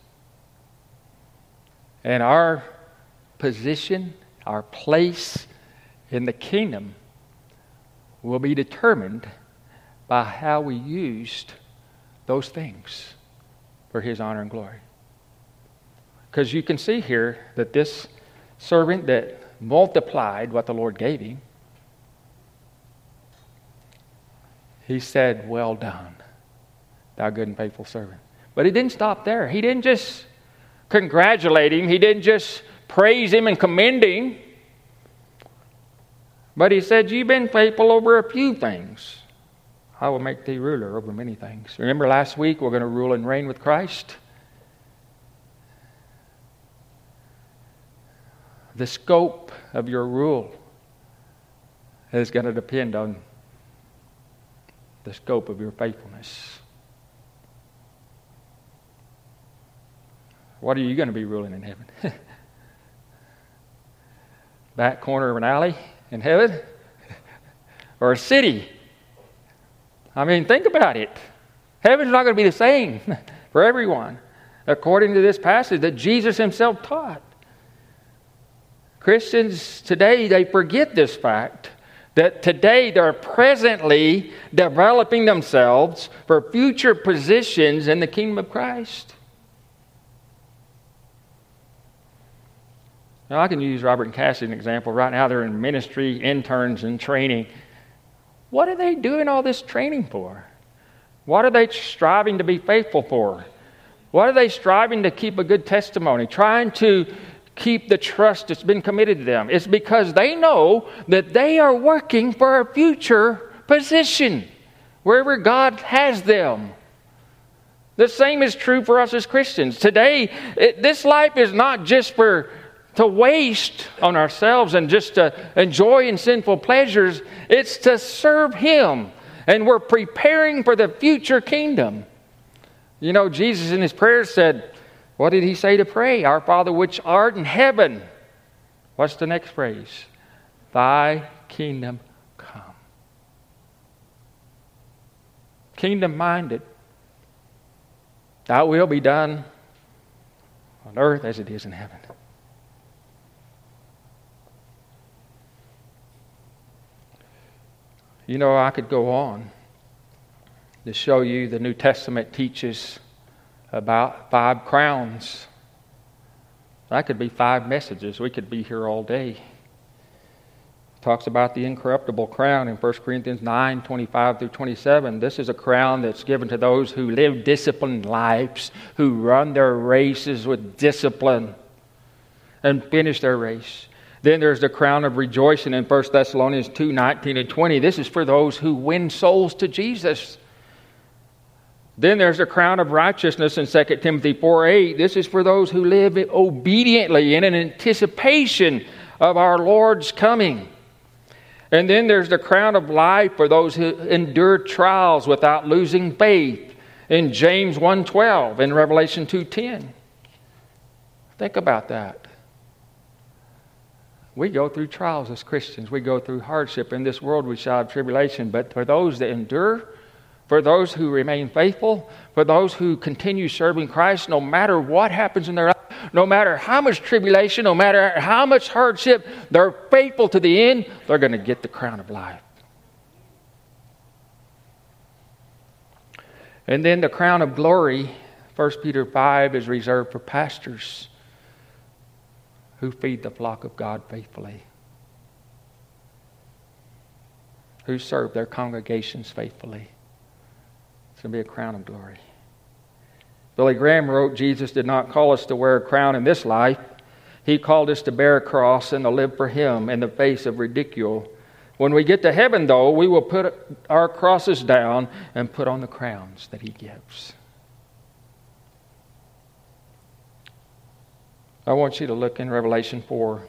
And our position, our place in the kingdom will be determined by how we used those things for His honor and glory. Because you can see here that this servant that multiplied what the Lord gave him, he said, Well done, thou good and faithful servant. But He didn't stop there. He didn't just congratulate him. He didn't just praise him and commend him. But He said, You've been faithful over a few things. I will make thee ruler over many things. Remember last week, we're going to rule and reign with Christ. The scope of your rule is going to depend on the scope of your faithfulness. What are you going to be ruling in heaven? Back corner of an alley in heaven? Or a city? I mean, think about it. Heaven's not going to be the same for everyone, according to this passage that Jesus Himself taught. Christians today, they forget this fact, that today they're presently developing themselves for future positions in the kingdom of Christ. Now, I can use Robert and Cassie as an example. Right now they're in ministry, interns, and training. What are they doing all this training for? What are they striving to be faithful for? What are they striving to keep a good testimony, trying to keep the trust that's been committed to them? It's because they know that they are working for a future position wherever God has them. The same is true for us as Christians. Today, it, this life is not just for to waste on ourselves and just to enjoy in sinful pleasures. It's to serve Him. And we're preparing for the future kingdom. You know, Jesus in His prayer said, what did He say to pray? Our Father which art in heaven. What's the next phrase? Thy kingdom come. Kingdom-minded. Thy will be done on earth as it is in heaven. You know, I could go on to show you the New Testament teaches about five crowns. That could be five messages. We could be here all day. It talks about the incorruptible crown in First Corinthians nine, twenty-five through twenty-seven. This is a crown that's given to those who live disciplined lives, who run their races with discipline and finish their race. Then there's the crown of rejoicing in First Thessalonians two, nineteen and twenty. This is for those who win souls to Jesus. Then there's the crown of righteousness in Second Timothy four, eight. This is for those who live obediently in an anticipation of our Lord's coming. And then there's the crown of life for those who endure trials without losing faith in James one, twelve and Revelation two, ten. Think about that. We go through trials as Christians. We go through hardship. In this world we shall have tribulation. But for those that endure, for those who remain faithful, for those who continue serving Christ, no matter what happens in their life, no matter how much tribulation, no matter how much hardship, they're faithful to the end, they're going to get the crown of life. And then the crown of glory, First Peter five, is reserved for pastors who feed the flock of God faithfully, who serve their congregations faithfully. It's going to be a crown of glory. Billy Graham wrote, Jesus did not call us to wear a crown in this life. He called us to bear a cross and to live for Him in the face of ridicule. When we get to heaven, though, we will put our crosses down and put on the crowns that He gives. I want you to look in Revelation four.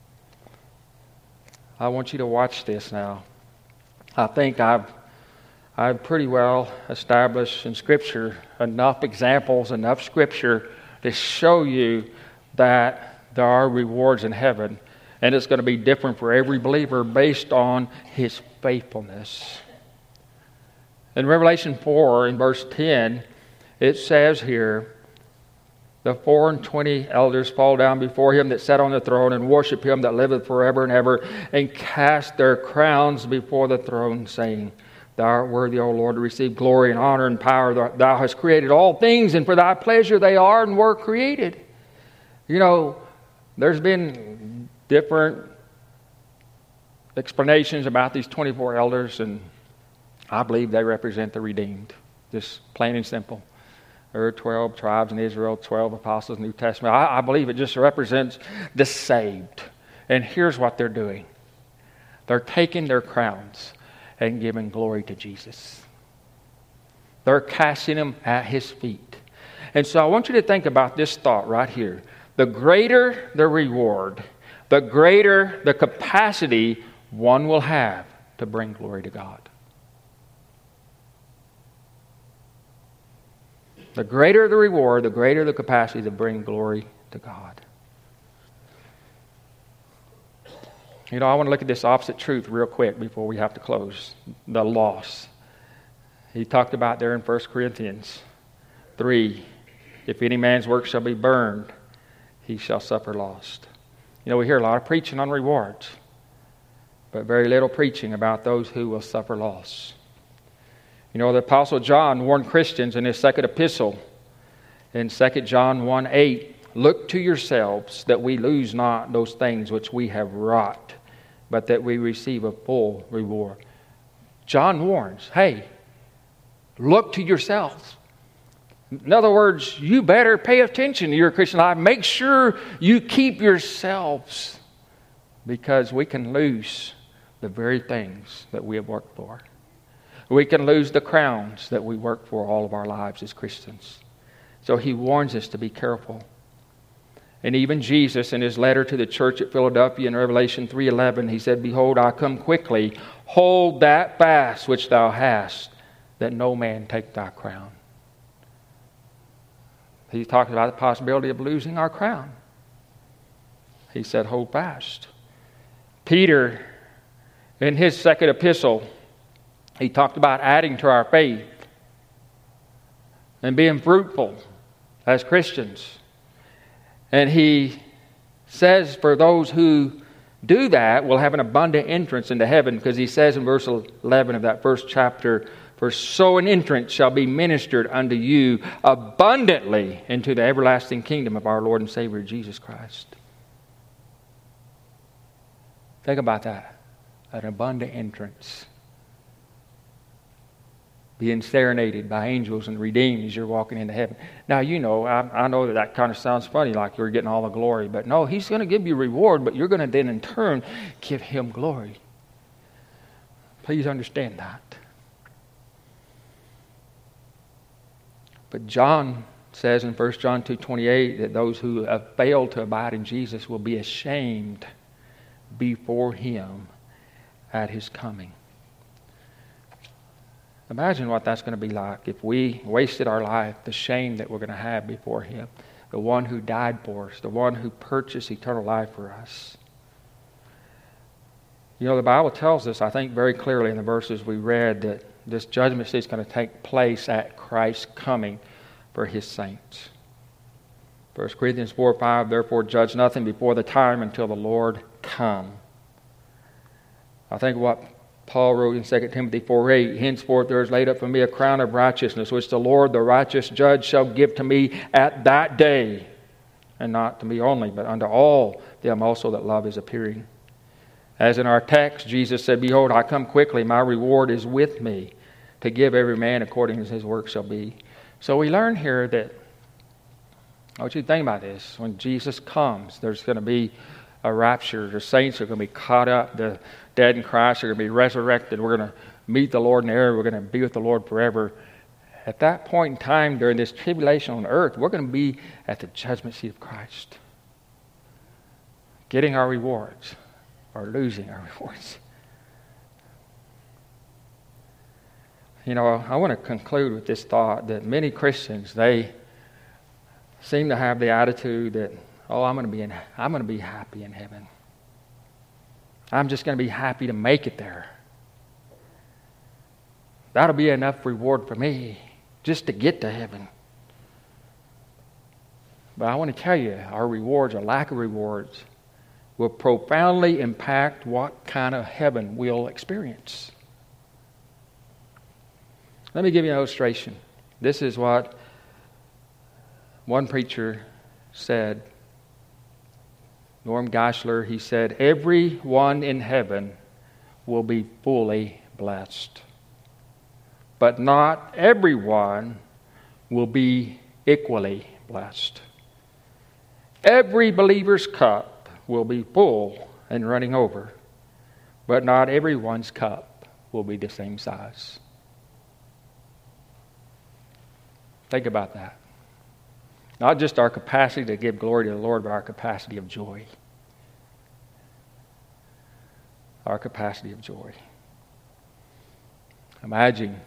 I want you to watch this now. I think I've I've pretty well established in Scripture enough examples, enough Scripture to show you that there are rewards in heaven. And it's going to be different for every believer based on his faithfulness. In Revelation four, in verse ten, it says here, the four and twenty elders fall down before Him that sat on the throne and worship Him that liveth forever and ever, and cast their crowns before the throne, saying, Thou art worthy, O Lord, to receive glory and honor and power. Thou hast created all things, and for Thy pleasure they are and were created. You know, there's been different explanations about these twenty-four elders, and I believe they represent the redeemed. Just plain and simple. There are twelve tribes in Israel, twelve apostles in the New Testament. I, I believe it just represents the saved. And here's what they're doing. They're taking their crowns and giving glory to Jesus. They're casting them at His feet. And so I want you to think about this thought right here. The greater the reward, the greater the capacity one will have to bring glory to God. The greater the reward, the greater the capacity to bring glory to God. You know, I want to look at this opposite truth real quick before we have to close. The loss. He talked about there in First Corinthians three. If any man's work shall be burned, he shall suffer loss. You know, we hear a lot of preaching on rewards, but very little preaching about those who will suffer loss. You know, the Apostle John warned Christians in his second epistle in Second John one eight, look to yourselves that we lose not those things which we have wrought, but that we receive a full reward. John warns, hey, look to yourselves. In other words, you better pay attention to your Christian life. Make sure you keep yourselves, because we can lose the very things that we have worked for. We can lose the crowns that we work for all of our lives as Christians. So he warns us to be careful. And even Jesus, in his letter to the church at Philadelphia in Revelation three eleven, he said, behold, I come quickly. Hold that fast which thou hast, that no man take thy crown. He talked about the possibility of losing our crown. He said, hold fast. Peter, in his second epistle, he talked about adding to our faith and being fruitful as Christians. And he says for those who do that will have an abundant entrance into heaven, because he says in verse eleven of that first chapter, for so an entrance shall be ministered unto you abundantly into the everlasting kingdom of our Lord and Savior Jesus Christ. Think about that. An abundant entrance. Being serenaded by angels and redeemed as you're walking into heaven. Now, you know, I, I know that that kind of sounds funny, like you're getting all the glory. But no, he's going to give you reward, but you're going to then in turn give him glory. Please understand that. But John says in First John two twenty-eight that those who have failed to abide in Jesus will be ashamed before him at his coming. Imagine what that's going to be like if we wasted our life, the shame that we're going to have before him. The one who died for us, the one who purchased eternal life for us. You know, the Bible tells us, I think very clearly in the verses we read, that this judgment seat is going to take place at Christ's coming for his saints. First Corinthians four five, therefore judge nothing before the time until the Lord come. I think what Paul wrote in Second Timothy four eight, henceforth there is laid up for me a crown of righteousness, which the Lord, the righteous judge, shall give to me at that day, and not to me only, but unto all them also that love his appearing. As in our text, Jesus said, behold, I come quickly, my reward is with me, to give every man according as his work shall be. So we learn here that, I want you to think about this, when Jesus comes, there's going to be a rapture. The saints are going to be caught up. The dead in Christ are going to be resurrected. We're going to meet the Lord in the air. We're going to be with the Lord forever. At that point in time, during this tribulation on earth, we're going to be at the judgment seat of Christ, getting our rewards or losing our rewards. You know, I want to conclude with this thought that many Christians, they seem to have the attitude that, oh, I'm going to be in, I'm going to be happy in heaven. I'm just going to be happy to make it there. That'll be enough reward for me just to get to heaven. But I want to tell you, our rewards, or lack of rewards, will profoundly impact what kind of heaven we'll experience. Let me give you an illustration. This is what one preacher said. Norm Geisler, he said, everyone in heaven will be fully blessed. But not everyone will be equally blessed. Every believer's cup will be full and running over, but not everyone's cup will be the same size. Think about that. Not just our capacity to give glory to the Lord, but our capacity of joy. Our capacity of joy. Imagine,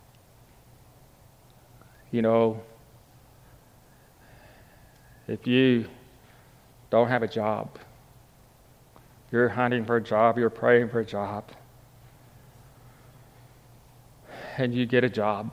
you know, if you don't have a job, you're hunting for a job, you're praying for a job, and you get a job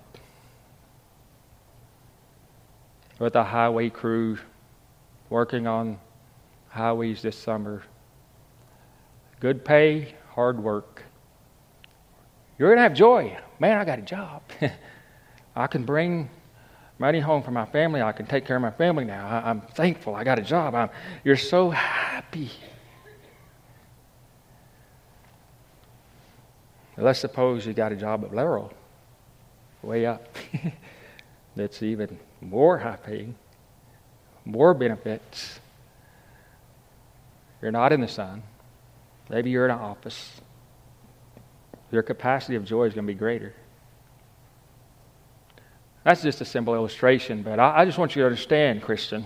with a highway crew working on highways this summer. Good pay, hard work. You're going to have joy. Man, I got a job. I can bring money home for my family. I can take care of my family now. I, I'm thankful. I got a job. I'm, you're so happy. Let's suppose you got a job at Valero, way up. That's even more high paying, more benefits. You're not in the sun. Maybe you're in an office. Your capacity of joy is going to be greater. That's just a simple illustration, but I, I just want you to understand, Christian,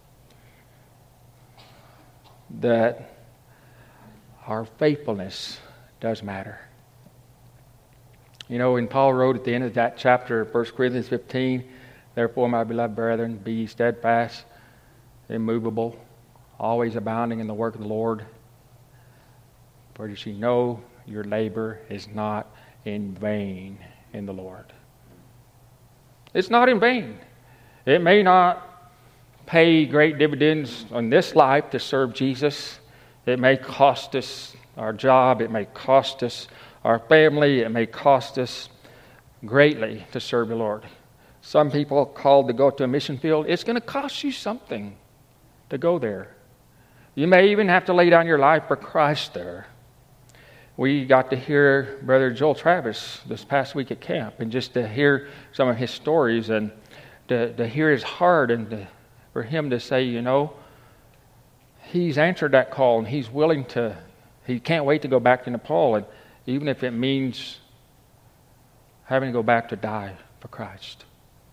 that our faithfulness does matter. You know, when Paul wrote at the end of that chapter, First Corinthians fifteen, therefore, my beloved brethren, be ye steadfast, immovable, always abounding in the work of the Lord. For as ye know, your labor is not in vain in the Lord. It's not in vain. It may not pay great dividends on this life to serve Jesus. It may cost us our job. It may cost us our family. It may cost us greatly to serve the Lord. Some people called to go to a mission field. It's going to cost you something to go there. You may even have to lay down your life for Christ there. We got to hear Brother Joel Travis this past week at camp, and just to hear some of his stories and to, to hear his heart, and to, for him to say, you know, he's answered that call and he's willing to, he can't wait to go back to Nepal, and even if it means having to go back to die for Christ.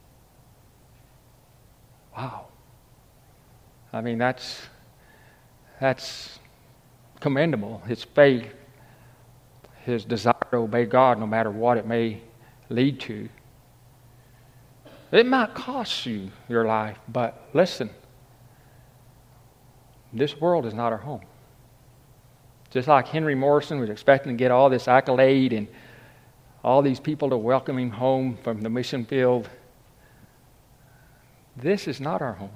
Wow. I mean, that's that's commendable. His faith, his desire to obey God no matter what it may lead to. It might cost you your life, but listen, this world is not our home. Just like Henry Morrison was expecting to get all this accolade and all these people to welcome him home from the mission field, this is not our home.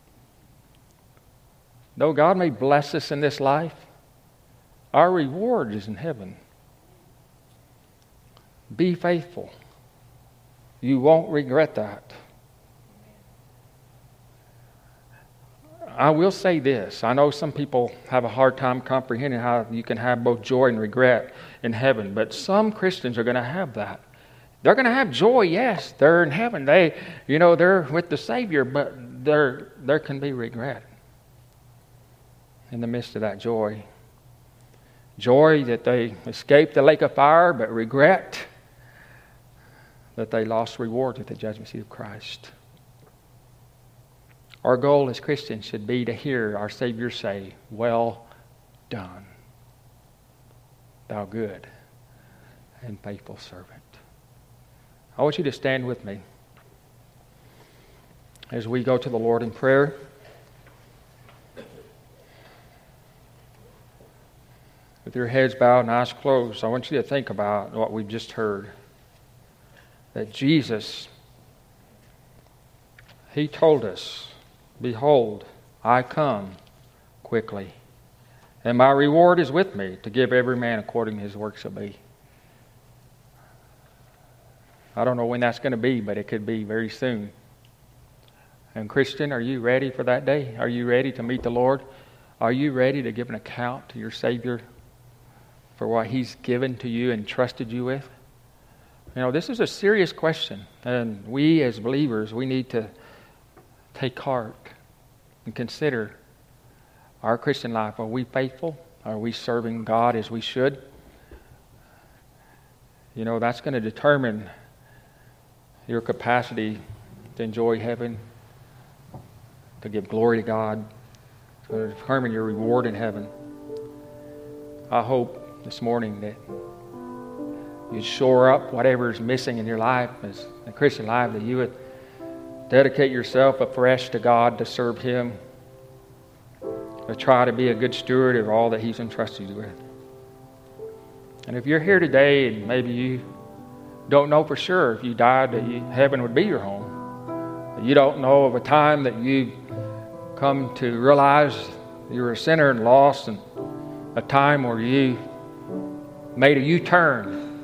Though God may bless us in this life, our reward is in heaven. Be faithful. You won't regret that. I will say this. I know some people have a hard time comprehending how you can have both joy and regret in heaven, but some Christians are going to have that. They're going to have joy, yes. They're in heaven. They, you know, they're with the Savior, but there, there can be regret in the midst of that joy. Joy that they escaped the lake of fire, but regret that they lost reward at the judgment seat of Christ. Our goal as Christians should be to hear our Savior say, "Well done, thou good and faithful servant." I want you to stand with me as we go to the Lord in prayer. With your heads bowed and eyes closed, I want you to think about what we've just heard. That Jesus, He told us, "Behold, I come quickly, and my reward is with me to give every man according to his works shall be." I don't know when that's going to be, but it could be very soon. And Christian, are you ready for that day? Are you ready to meet the Lord? Are you ready to give an account to your Savior for what He's given to you and trusted you with? You know, this is a serious question, and we as believers, we need to take heart and consider our Christian life. Are we faithful? Are we serving God as we should? You know, that's going to determine your capacity to enjoy heaven, to give glory to God. It's going to determine your reward in heaven. I hope this morning that you'd shore up whatever is missing in your life as a Christian life, that you would dedicate yourself afresh to God to serve Him, to try to be a good steward of all that He's entrusted you with. And if you're here today and maybe you don't know for sure if you died that you, heaven would be your home, you don't know of a time that you come to realize you were a sinner and lost, and a time where you made a U-turn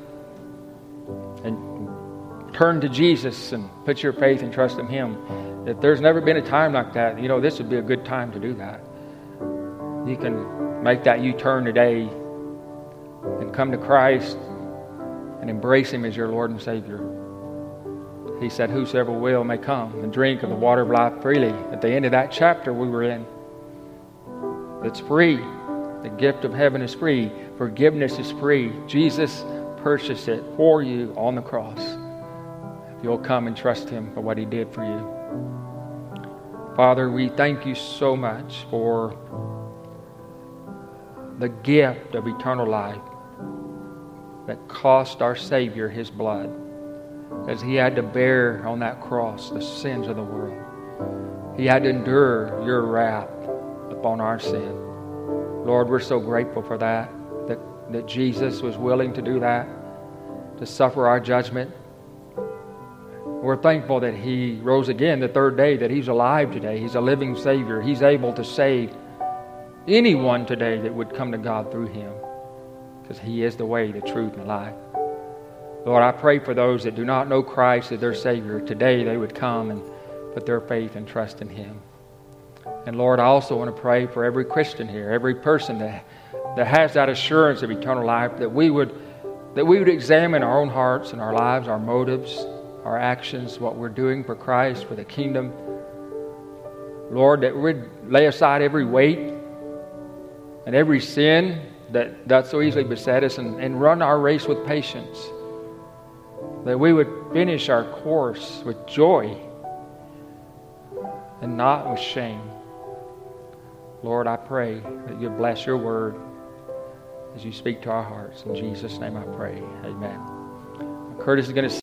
and turned to Jesus and put your faith and trust in Him. If there's never been a time like that, you know, this would be a good time to do that. You can make that U-turn today and come to Christ and embrace Him as your Lord and Savior. He said, whosoever will may come and drink of the water of life freely. At the end of that chapter we were in, it's free. The gift of heaven is free. Forgiveness is free. Jesus purchased it for you on the cross. If you'll come and trust Him for what He did for you. Father, we thank You so much for the gift of eternal life that cost our Savior His blood, as He had to bear on that cross the sins of the world. He had to endure Your wrath upon our sin. Lord, we're so grateful for that, that, that Jesus was willing to do that, to suffer our judgment. We're thankful that He rose again the third day, that He's alive today. He's a living Savior. He's able to save anyone today that would come to God through Him, because He is the way, the truth, and the life. Lord, I pray for those that do not know Christ as their Savior. Today they would come and put their faith and trust in Him. And Lord, I also want to pray for every Christian here, every person that, that has that assurance of eternal life, that we would that we would examine our own hearts and our lives, our motives, our actions, what we're doing for Christ, for the kingdom. Lord, that we'd lay aside every weight and every sin that, that so easily beset us, and, and run our race with patience. That we would finish our course with joy and not with shame. Lord, I pray that You'd bless Your word as You speak to our hearts. In Jesus' name I pray. Amen. Curtis is going to